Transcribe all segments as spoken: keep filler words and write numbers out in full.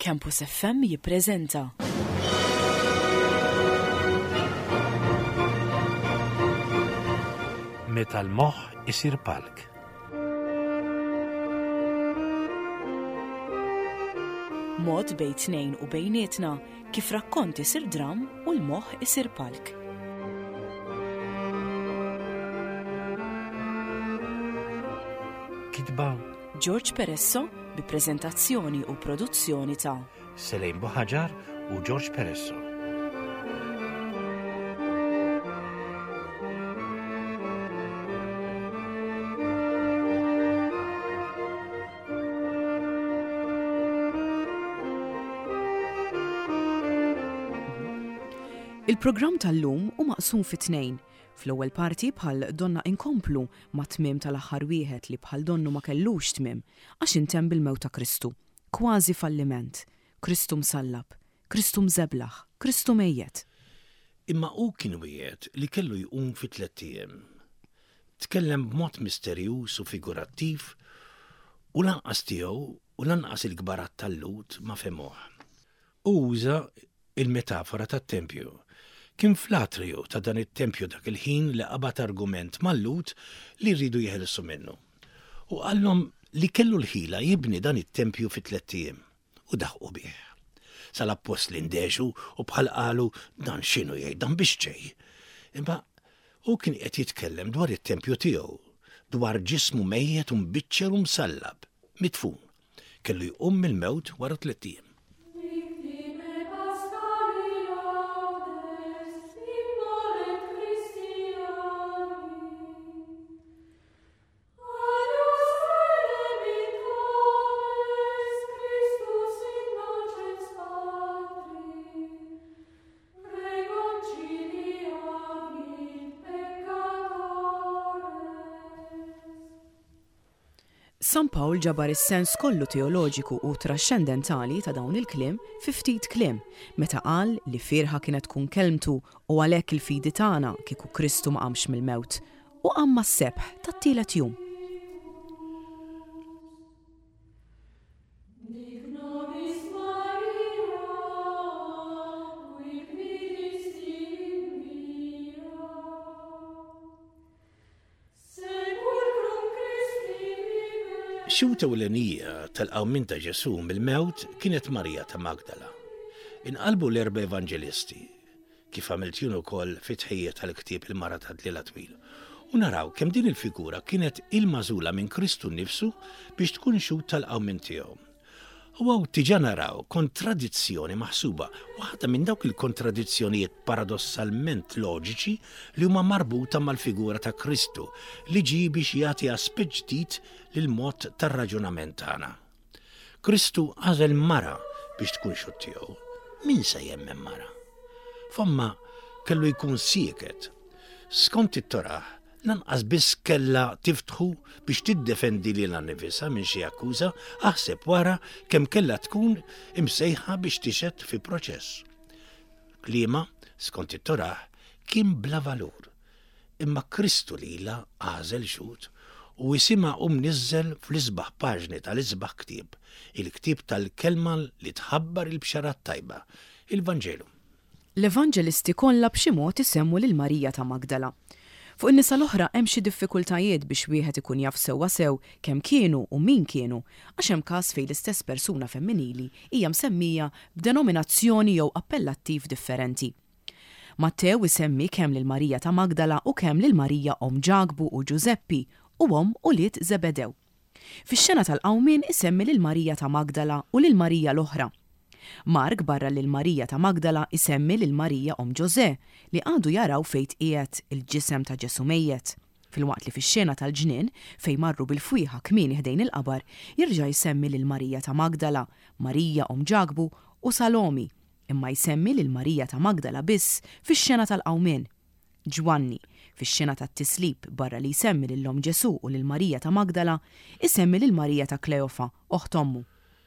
Campus F M jippreżenta Meta l-moħħ isir palk. Mod bejn tnejn u bejnietna kif rakkont isir dram u l-moħħ isir palk. Kitba George Peresso bi preżentazzjoni u produzzjoni ta' Selejn Boħaġar u George Peresso. Il-programm tal-lum u maqsum fi tnejn. Fl-ewwel parti bħal donna inkomplu ma' tmiem tal-aħħar wieħed li bħal donnu ma kellux tmiem għax intemm bil-mewt ta' Kristu. Kważi falliment. Kristu msallab, Kristu mżeblaħ, Kristu mejjed. Imma hu kien wieħed li kellu jqum fi tliet ijiem. Tkellem b'mod misterjuż u figurattiv u lanqas tiegħu u lanqas il-kbarat tal-lut ma femuh. U uża il-metafora tat-tempju. Kien fl-atriju ta' dan it-tempju dak il-ħin li qabad argument mal-lut li rridu jeħelsu minnu. U qallhom li kellu l-ħila jibni dan it-tempju fi tliet ijiem u daħqu bih. Sal-appost li ndeġu u bħal qalu dan x'inhu jgħid dan biex ġej. Imma hu kien qed jitkellem dwar it-tempju tiegħu, dwar ġismu mejjed u mbiċċer u msallab, mitfun. Kellu jqum mill-mewt wara tliet ijiem. San Pawl ġabar is-sens kollu teoloġiku u traxxendentali ta' dawn il-kliem fi ftit kliem, meta qal li firħa kienet tkun kelmtu u għalhekk il-fidi tagħna kieku Kristu ma qamx mill-mewt u qam mas-sebħ tat-tielet jum. Xuta ewlenija tal-qawmin ta' Ġesu mill-mewt kienet Marija ta' Magdala. Inqalbu l-erba' Evanġelisti, kif għamilt jien ukoll fit-tħejja tal-ktieb il-mara ta' Dliela Twil. U naraw kemm din il-figura kienet il-magħżula minn Kristu nnifsu biex tkun xut tal-qawmin tiegħu. U għaw tiġa naraw kontradizzjoni maħsuba, waħda minn dawk il-kontradizzjonijiet paradossalment loġiċi li huma marbuta mal-figura ta' Kristu li ġi biex jagħti aspett ġdid lil-mod tar-raġunament tagħna. Kristu għażel mara biex tkun xut tiegħu. Min se jemmen mara? Fomma kellu jkun sieket. Skont it-Torah, lanqas biss kellha tiftħu biex tiddefendi lilha nnifisha minn xi akkuża, aħseb wara kemm kellha tkun imsejħa biex tixed fi proċess. Kliema, skont it-Torah, kien bla valur. Imma Kristu lilha għażel xut u isimha um niżżel fl-isbaħ paġni tal-isbaħ ktieb, il-ktieb tal-kelma li tħabbar il-bxarat tajba, il-Vanġelu. L-Evanġelisti kollha b'xi mod isemmu lil Marija ta' Magdala. Fuq in-nisa l-oħra hemm xi diffikultajiet biex wieħed ikun jaf sewwa sew kemm kienu u min kienu, għax hemm każ fejn l-istess persuna femminili hija msemmija b'denominazzjoni jew appellattiv differenti. Mattew isemmi kemm lil Marija ta' Magdala u kemm lil Marija om Ġagbu u Ġuseppi u om u liet Zebedew. Fix-xena tal-qawmien isemmi lil Marija ta' Magdala u lil Marija l-oħra. Mark barra lil Marija ta' Magdala isemmi lil Marija om Ġosè li għadu jaraw fejn qiegħed il-ġisem ta' Ġesu mejjed. Filwaqt li fix-xena tal-ġnien fejn marru bil-fwieħa kmieni ħdejn il-qabar jerġa' jsemmi lil Marija ta' Magdala, Marija om Ġagbu u Salomi, imma jsemmi lil Marija ta' Magdala biss fix-xena tal-qawmien. Ġwanni, fix-xena tat-tislib barra li jsemmi lil-om Ġesu u lil Marija ta' Magdala, isemmi lil Marija ta' Kleofa, oħt ommu.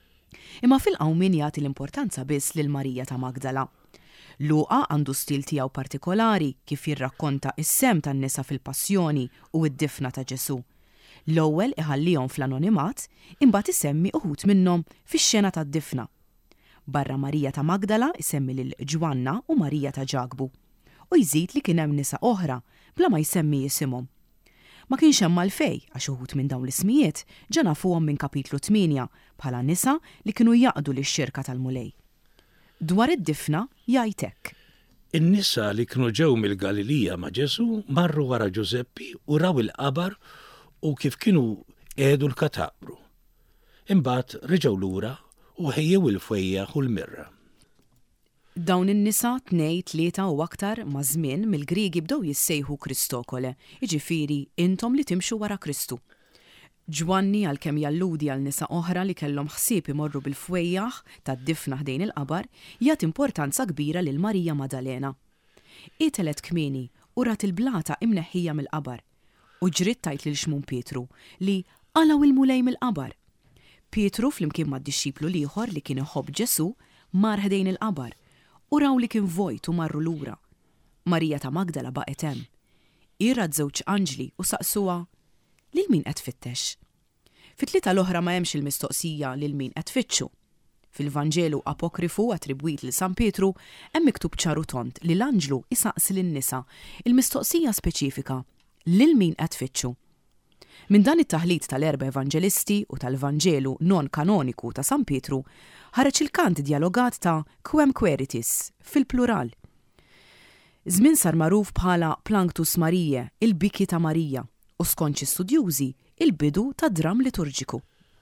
Imma fil-qawmien jagħti l-importanza biss lil Marija ta' Magdala. Luqa għandu stil tiegħu partikolari kif jirrakkonta is-sem tan-nisa fil-passjoni u d-difna ta' Ġesu. L-ewwel iħallihom fl-anonimat, imbagħad isemmi uħud minnhom fix-xena tad-difna. Barra Marija ta' Magdala isemmi lil Ġwanna u Marija ta' Ġagbu. U jżid li kien hemm nisa oħra bla ma jsemmi jisimhom. Ma kienx hemm malfej għax uħud minn dawn l-ismijiet ġa nafuhom minn kapitlu tminja bħala nisa li kienu jaqdu lix-xirka tal-mulej. Dwar id-difna jgħid hekk. In-nisa li kienu ġew mill-Galilija ma' Ġesu marru wara Ġuseppi u raw il-qabar u kif kienu qiegħdu l-kataqbru. Imbagħad reġgħu lura u ħejjew il-fwejjaħ u l-mirra. Dawn in-nisa tnej tlieta u aktar ma' żmien mill-Griegi bdew jissejħu Kristokole, jiġifieri intom li timxu wara Kristu. Ġwanni għalkemm jalludi għal nisa oħra li kellhom ħsieb imorru bil-fwejjaħ tad-difna ħdejn il-qabar, jagħti importanza kbira lil Marija Maddalena. Itelet kmieni u rat il-blata imneħħija mill-qabar u ġriet tajt lil xmum Pietru li qalaw il-mulej mill-qabar. Pietru flimkien mad-dixxiplu ieħor li kien iħobb Ġesu mar ħdejn il-qabar u raw li kien vojt u marru lura. Marija ta' Magdala baqet hemm. Irra żewġ anġli u saqsuha lil min qed tfittex. Fit-tlieta l-oħra ma hemmx il-mistoqsija lil min qed tfittxu. Fil-Vanġelu apokrifu attribwit lil San Pietru hemm miktub ċaru tont li l-anġlu isaqsi lin-nisa il-mistoqsija speċifika lil min qed tfittxu. Min dan it-taħlit tal-erba' Evanġelisti u tal-Vanġelu non kanoniku ta' San Pietru ħareġ il-kant dialogat ta' Quem Queritis fil-plural. Żmien sar magħruf bħala Planctus Mariae, il-biki ta' Marija, u skont xi studjużi il-bidu ta' dram liturġiku.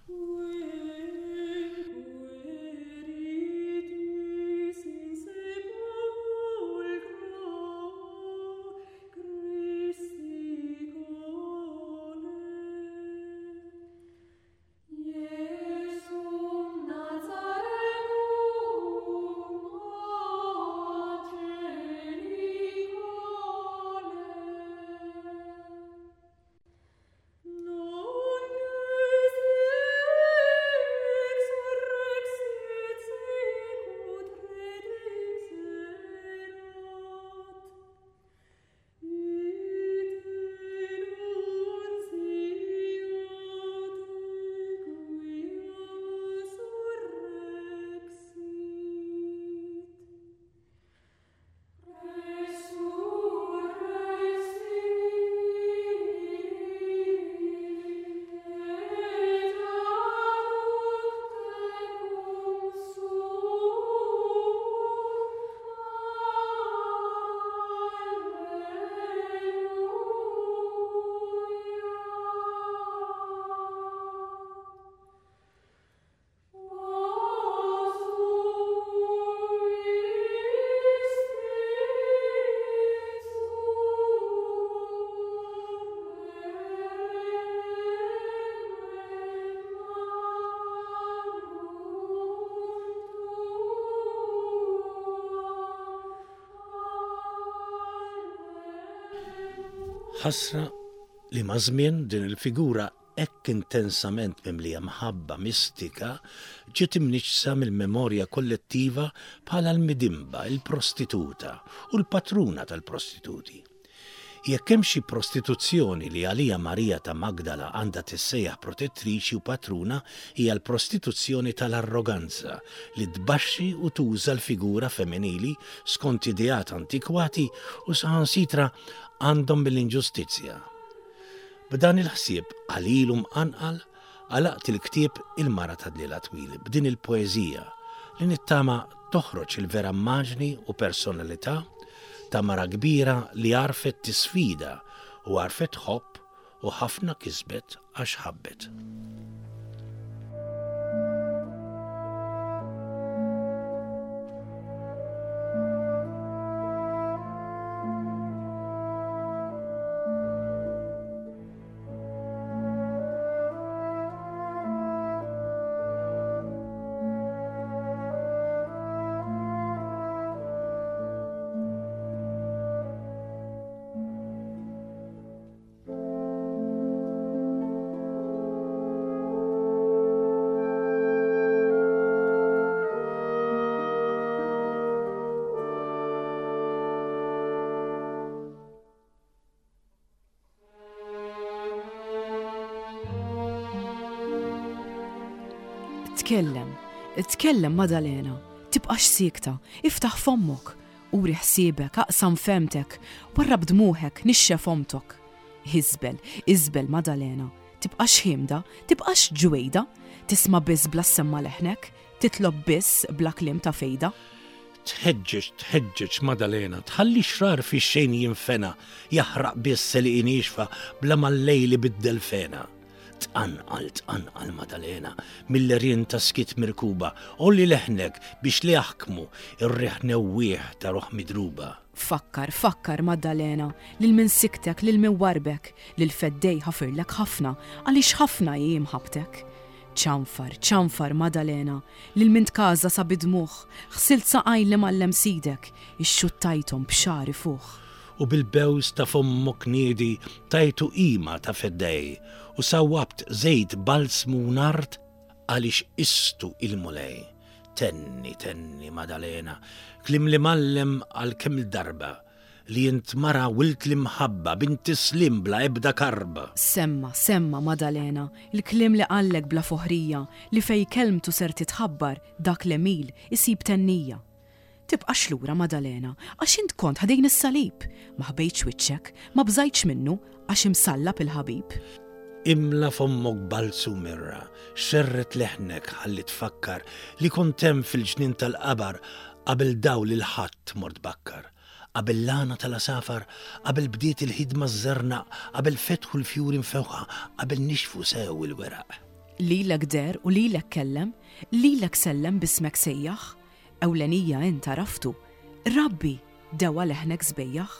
Ħasra li ma' żmien din il-figura hekk intensament mimlija mħabba mistika ġiet imniġsa mill-memorja kollettiva bħala l-midimba, il-prostituta u l-patruna tal-prostituti. Jekk hemm xi prostituzzjoni li għalija Marija ta' Magdala għandha tissejjaħ protettriċi u patruna hija l-prostituzzjoni tal-arroganza li tbaxxi u tuża l-figura femminili skont ideat antikwati u saħansitra għandhom bil-inġustizzja. B'dan il-ħsieb għalilu mqanqal għalaqt il-ktieb il-Mara ta' Dliela Twili b'din il-poeżija li nittama toħroġ il-vera immaġni u personalità ta' mara kbira li għarfet tisfida u għarfet ħobb u ħafna kisbet għax ħabbet. Tkellem, tkellem Maddalena, tibqax sikta, iftaħ fommok, uri ħsiebek, aqsam femtek, warrab dmuħek, nixxe fomtok. Iżbel, iżbel Madalena, tibqax ħimda, tibqax ġwejda, tisma biss bla semma leħnek, titlob biss bla klim ta' fejda. Tħeġġeġ, tħeġġeġ Madalena, tħalli xrar fi xejn jinfena, jaħraq biss li inixfa bla mal-lejli bid-delfena. Tqanqal, tqanqal Madalena, mill-rien ta' skit mirkuba, olli leħnek biex li jaħkmu ir-riħ newwieħ ta' ruħ midruba. Fakkar, fakkar Madalena, lil min siktek, lil min warbek, lil feddej ħafirlek ħafna, għaliex ħafna jiem ħabtek. ċanfar, ċanfar Madalena, lil min tkaża sa bidmuħ, ħsilt saqaj li mallem sidek, ix-xuttajtom b'xari fuħ. U bil-bews ta' fommok niedi tajtu qima ta' feddej u sawabt żejt balsmu nart għaliex istu il-mulej. Tenni, tenni Madalena, klim li mallem għal kemm darba li jint mara wilt li mħabba binti slim bla ebda karba. Semma, semma Madalena, il-klim li għallek bla foħrija li fej kelmtu ser titħabbar dak l-emil isib tennija. Tibqax lura Madalena, għax int kont ħadejn is-salib, ma ħbejtx wiċċek, ma bżajtx minnu għax imsallab il-ħabib. Imla fommok balsu mirra, xerret leħnek ħalli tfakkar li kontem fil-ġnien tal-qabar qabel daw li l-ħadd mort bakkar. Qabel lana tal-asafar, qabel bdiet il-ħidma z-zerna, qabel fetħu l-fjuri mfewħa, qabel nixfu sew il-weraq. Lilek der u lilek kellem, lilek sellem bismek sejjaħ, ewlenija inta raftu, Rabbi dewa leħnek zbejjaħ.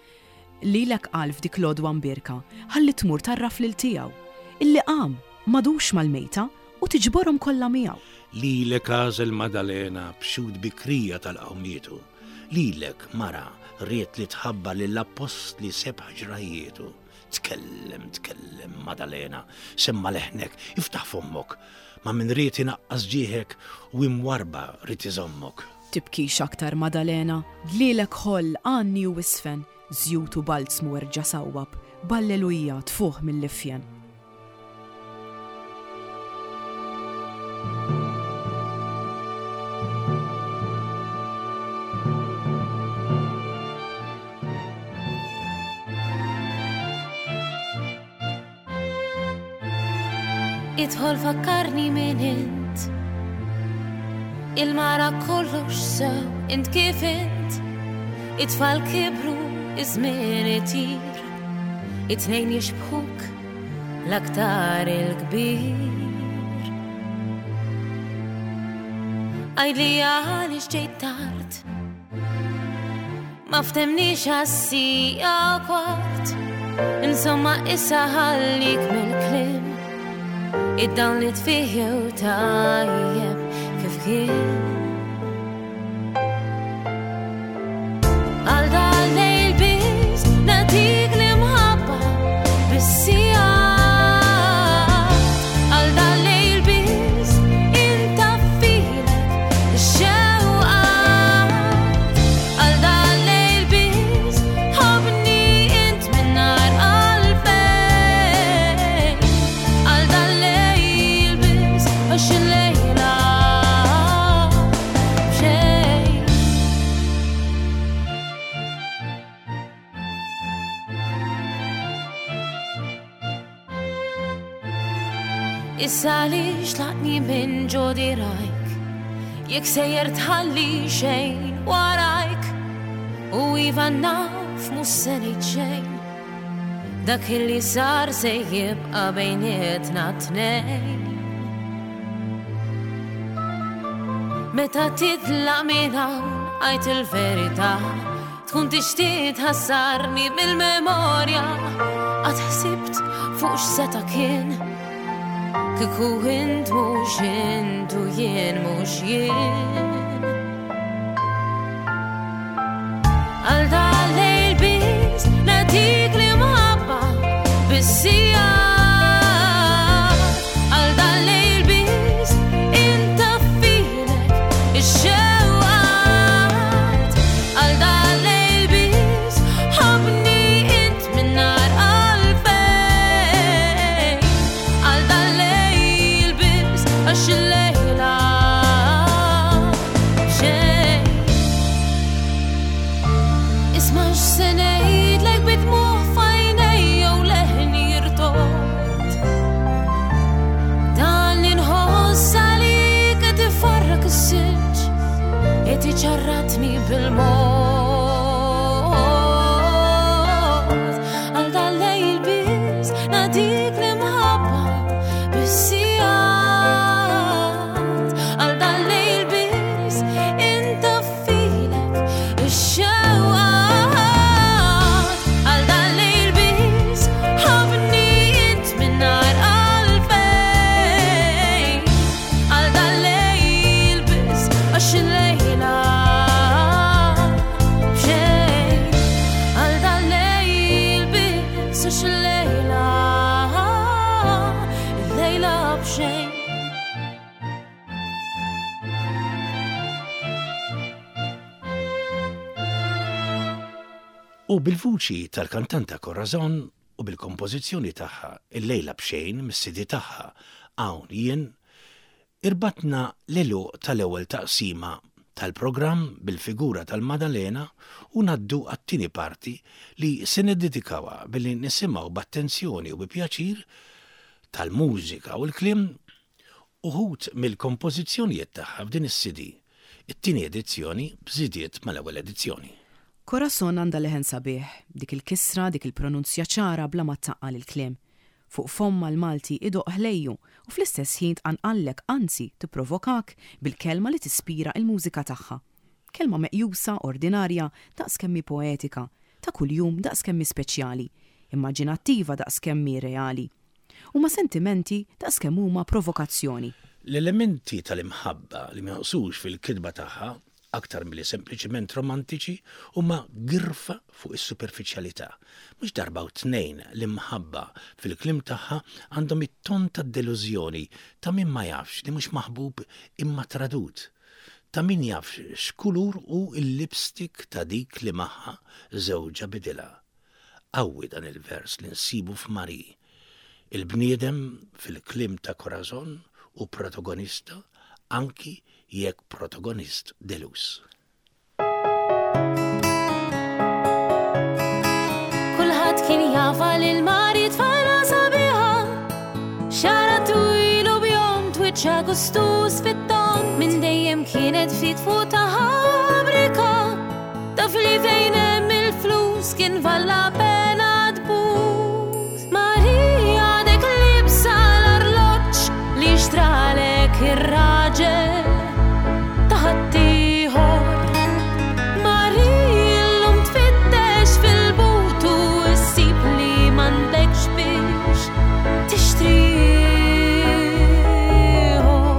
Lilek qal f'dik lodwa mbirka, ħalli tmur tarraf lil tiegħu, illi qam madux mal-mejta u tiġborhom kollha miegħu. Lilek għażel Madalena b'xud bikrija tal-qawmietu, lilek mara riet li tħabba lill-appost li sebħ ġrajjietu. Tkellem, tkellem Madalena, semma leħnek, iftaħ fommok, ma min riet inaqqas ġieħek u imwarba riet iżommok. Tibkix aktar Madalena, dlilek ħoll għanni u wisfen, żjutu balzmu erġa' sawwab, ballelujja tfuħ mill-lifjen. Idħol fakkarni min int, il-mara kollox sew, int kif int, it-tfal kibru, iż-żmien itir, it-tnejn jixbħuk l-aktar il-kbir. Għajdli għaliex ġejt tard, ma ftemniex għas-sija kwart, insomma issa ħallik mill-klim, id-dawn li tfihjew tajjeb kif kien. Għal dal-lejl biss natik li mħabba bis-sijat, għal dal-lejl biss intaffilek ix-xewqat, għal dal-lejl biss ħobni int minnar qalbejn, għal dal-lejl biss għax il-lejla b'xejn. Issa li xlaqni minn ġodi rajk, jekk sejjer tħalli xejn warajk, u iva naf mus se ngħid xejn, dak illi sar se jibqa' bejnietna tnejn. Meta titlaq minn hawn għajt il-verità, tkun tixtieq tħassarni mill-memorja, għad ħsibt fuq x'seta kien, kieku int mhux int u jien mhux jien. Għal dal-lejl biss natik li mħabba bis-sijat, għal dal-lejl biss intaffilek ix-xewqat, għal dal-lejl biss ħobni int minnar qalbejn, għal dal-lejl biss għax il-lejla b'xejn. messaġġ qed iċarratni bil-mod. Għal dal-lejl biss nadik l-imħabba bis-sigħat. Għal dal-lejl biss intaffilek ix-xewqat. Għal dal-lejl biss ħabni int mingħajr qalbejn. Għal dal-lejl biss għax il-lejla b'xejn. Għal dal-lejl biss għax il-lejla il-lejla b'xejn. U bil-vuċi tal-kantanta Corazon u bil-kompożizzjoni tagħha il-lejla b'xejn mis-sidi tagħha hawn jien irbatna l-elu tal-ewwel taqsima tal-programm bil-figura tal-Maddalena u naddu għat-tieni parti li se niddedikawha billi nisimgħu b'attenzjoni u bi pjaċir tal-mużika u l-kliem uħud mill-kompożizzjonijiet tagħha f'din is-sidi, it-tieni edizzjoni bżidiet mal-ewwel edizzjoni. Corazon għandha leħen sabiħ, dik il-kisra, dik il-pronunzja ċara bla ma taqqal il-kliem. Fuq fomma l-Malti idoq ħlejju u fl-istess ħin tqanqallek anzi tipprovokak bil-kelma li tispira il-mużika tagħha. Kelma meqjusa, ordinarja, daqskemmi poetika, ta' kuljum daqskemmi speċjali, immaġinattiva daqskemmi reali. Huma sentimenti daqskemm huma provokazzjoni. L-elementi tal-imħabba li meħsux fil-kidba tagħha aktar milli sempliċiment romantiċi huma girfa fuq is-superfiċjalità. Mhux darba u tnejn l-imħabba fil-klim tagħha għandhom it-ton tad-delużjoni ta' min ma jafx li mhux maħbub imma tradut. Ta' min jafx x'kulur u l-lipstick ta' dik li magħha żewġa bidilha. Qawwi dan il-vers li nsibu f'Mari, il-bniedem fil-klim ta' Corazon u protagonista anki jekk protagonist delus. Kulħadd kien jafa lil Mari tfajla sabiħa, xara twilu bjom twiċċa gustus fit-ton, minn dejjem kienet fit fuq ta' ħabrika, taf li fejn hemm il-flus kien valla pena tbus. Marija dek libsa l-arloġġ li xtralek ir-raġel taħaddieħor. Marija llum tfittex fil-butu issib li m'għandekx biex tixtrieħor.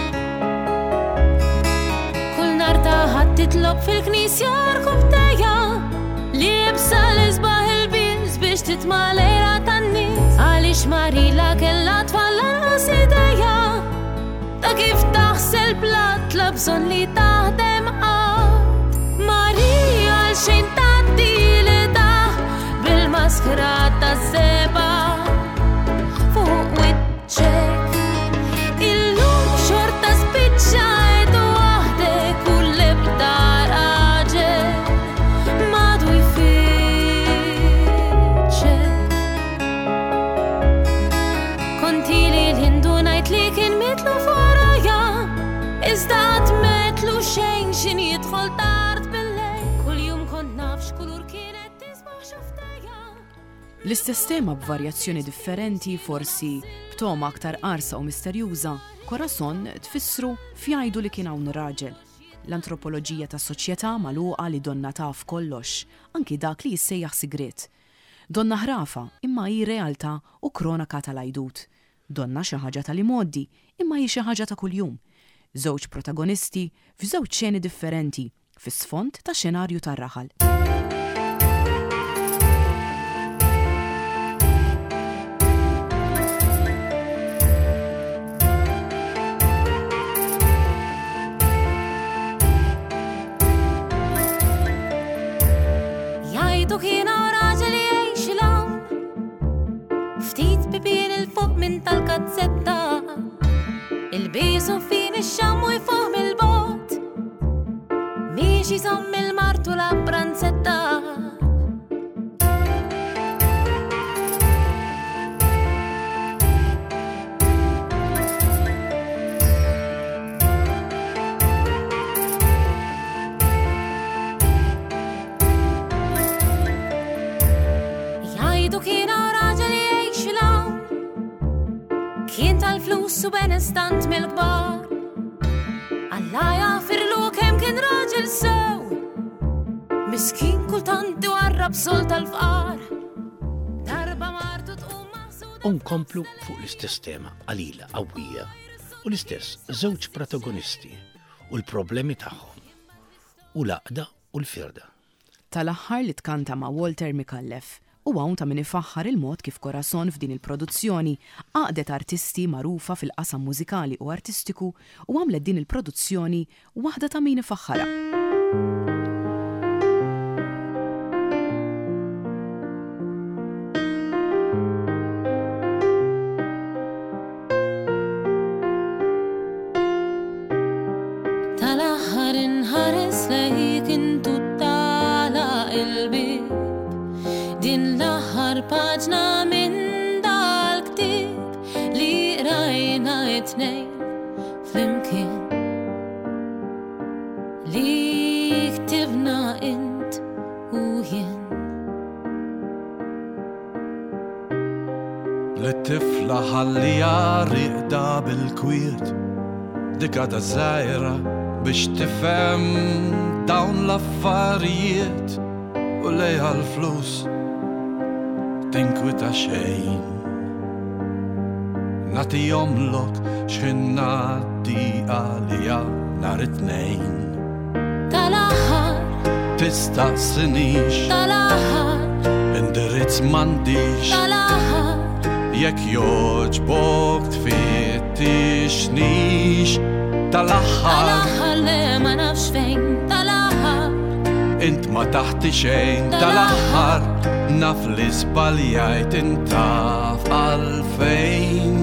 Kull nhar taħadd titlob fil-knisja rkub tejja li jibsa l-isbaħ il-biż biex titma' lejla tan-nies. Għaliex Marila kellha tfal lanqas idejja ta' kif taħsel platt la bżonn li taħdem qatt. Marija għal xejn tgħaddi li daħ bil-maskra tas-seba fuq wiċċek. Illum xorta spiċċajt waħdek u l-ebda raġel m'għadu jfittxek. Konti li l-indunajt li kien mitlu forajja, iżda tmetlu xejn xin jidħol tard bil-lejl. Kuljum kont nafx kulur kienet tisbaħ xoftejja. L-istess tema b'varjazzjoni differenti, forsi b'toma aktar qarsa u misterjuża, Corazon tfissru fjajdu li kien hawn raġel. L-antropoloġija tas-soċjetà magħluqa li donna taf kollox, anki dak li jissejjaħ sigret. Donna ħrafa imma hi realtà u kronika tal-għajdut. Donna xi ħaġa tal-imoddi imma hi xi ħaġa ta' kuljum. Żewġ protagonisti f'żewġ xeni differenti fis-sfond ta' xenarju tar-raħal. Jgħidu kien hawn raġel jgħix il-hawn, ftit bibien il-fuq minn tal-kazzetta, il-bisu fin ix-xamm u jfuq il-bot, biex jiżomm il-martu la pranzetta. u benestant mill-kbar. Alla jafirlu kem kien raġel sew, miskin kultant iwarrab sol tal-fqar. Darba martu tqum maħsuda. Unkomplu fuq l-istess tema qalila qawwija u l-istess żewġ protagonisti u l-problemi tagħhom u l-aqda u l-firda. Tal-aħħar li tkanta ma' Walter Mikallef u hawn ta' min ifaħħar il-mod kif Corazon f'din il-produzzjoni għaqdet artisti magħrufa fil-qasam mużikali u artistiku u għamlet din il-produzzjoni waħda ta' min ifaħħarha. Tal-aħħar inħares lejk intu tala il-bib, din l-aħħar paġna minn dal-ktib li rajna it-tnejn flimkien, li ktibna int u jien. L-tifla ħallija riqda bil-kwiet, dika ta' żgħira biex tifhem dawn l-affarijiet u lejha l-flus tinkwita xejn. Nati jomlok x'ingħaddi għalija nhar it-tnejn. Tal-aħħar Tistaqsinix, tal-aħħar indirizz m'għandix, tal-aħħar jekk jogħġbok tfittixnix. Tal-aħħar tal-aħħar le ma nafx fejn, tal-aħħar int ma taħti xejn. Tal-aħħar naf li żbaljajt intaf għalfejn.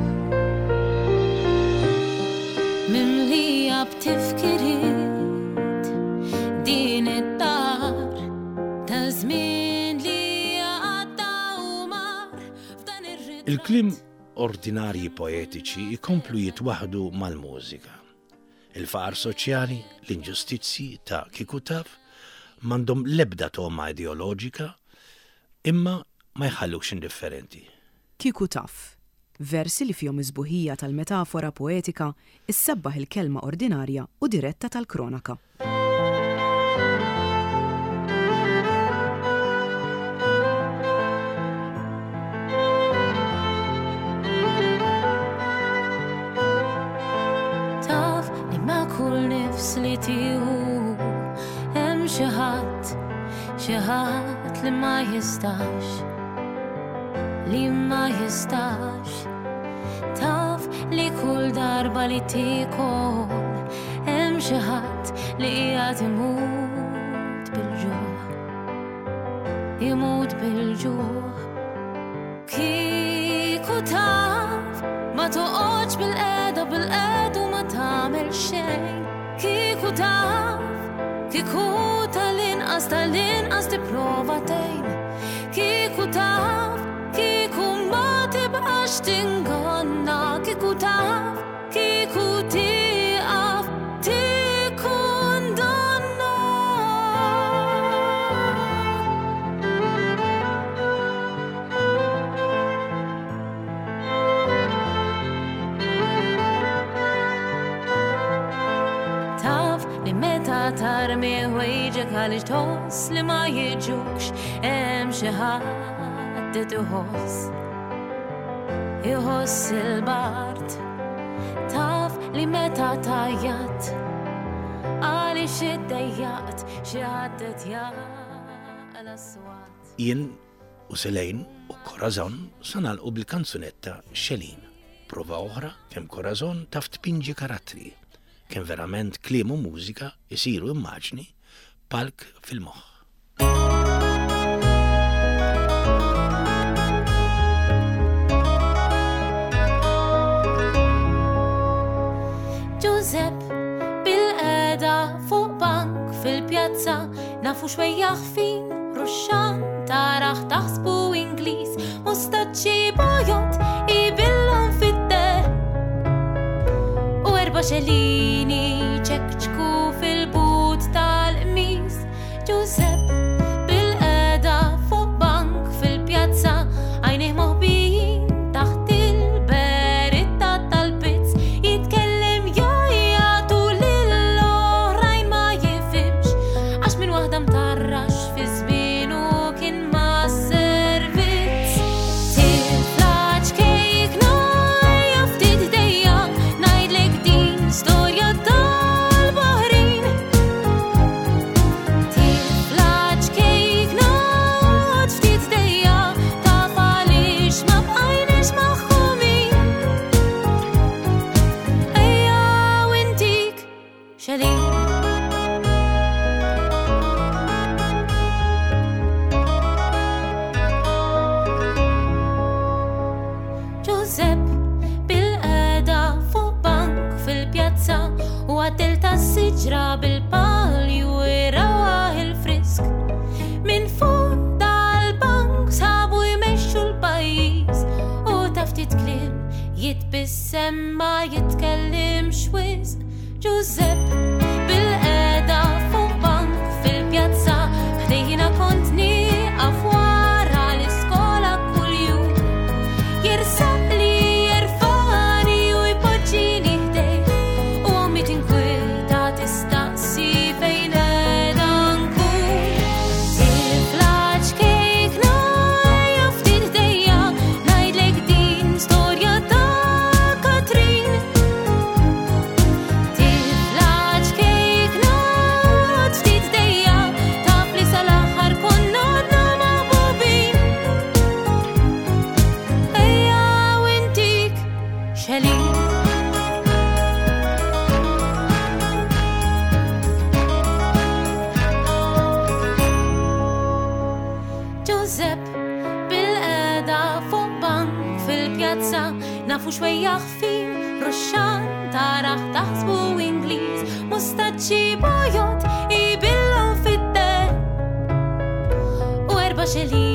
mimlija b'tifkiriet din id-dar ta' żmien li għadda u mar f'dan ir-ritm. Il-klim ordinarji poetiċi jkomplu jitwaħdu mal-mużika. Il-faqar soċjali, l-inġustizzi ta' kieku taf m'għandhom l-ebda toma ideoloġika imma ma jħallux indifferenti. Kieku taf, versi li fihom iżbuħija tal-metafora poetika issebbaħ il-kelma ordinarja u diretta tal-kronaka. Taf li ma kull nifs li tieħu hemm xi ħadd, xi ħadd li ma jistax, li ma jistax. Taf li kull darba li tikol hemm xi ħadd li qiegħed imut bil-ġuħ, imut bil-ġuħ. Kieku taf ma toqgħodx bil-qiegħda bil-qiegħda u ma tagħmel xejn. Kieku taf, kieku tal-inqas tal-inqas tipprova tgħin. Kieku taf, kieku ma tibqax tinganna. Kieku taf, kieku tieqaf tikkundanna. Taf li meta tarmi ħwejġek għaliex tħoss li ma jiġux hemm xi ħadd iħoss, iħoss il-bart. Taf li meta tajjat għaliex iddejjaqt xi ħadd jaqal aswat. Jien u Selejn u Corazon sanalqu bil-kanzunetta Xelin, prova oħra kemm Corazon taf tpinġi karattri, kemm verament kliem u mużika jisiru immaġni palk fil-moħħ. Giuseppe bil-qeda fuq bank fil-pjazza nafu xwejja ħfin ruxxan taraħ taħsbu Ingliż mustaċċi bojot ibillhom fit-ter u erba' xelini ċekċku fil-but tal-qmis. Giuseppe bil-qeda fuq bank fil-pjazza għajnih moħbijin taħt il-beritta tal tiġra bil-palju irawaħ il-frisk. Min fuq dal-bank sabu jmexxu l-pajjiż u taftit kliem jitbissem ma jitkellim xwiz. Giuseppe bil-qeda fuq bank fil-pjazza ħdejjina kont nieqaf wara l-iskola kuljum. Jirsaq li jerfani u jpoġġini ħdejh u ommi tinkweta tistaqsi fejn qiegħda nkun. Il-flaġġ kejkna hija ftit ħdejja ngħidlek din storja ta' Katrin. Il-flaġġ kejkna ftit ħdejja taf li sal-aħħar konna għadna maħbubin. Ejja u intik xelin. Giuseppe bil-qeda fuq bank fil-pjazza nafu xwejja ħfin ruxxan taraħ taħsbu Ingliż mustaċċi bojot ibilhom fit-te u erba' xelin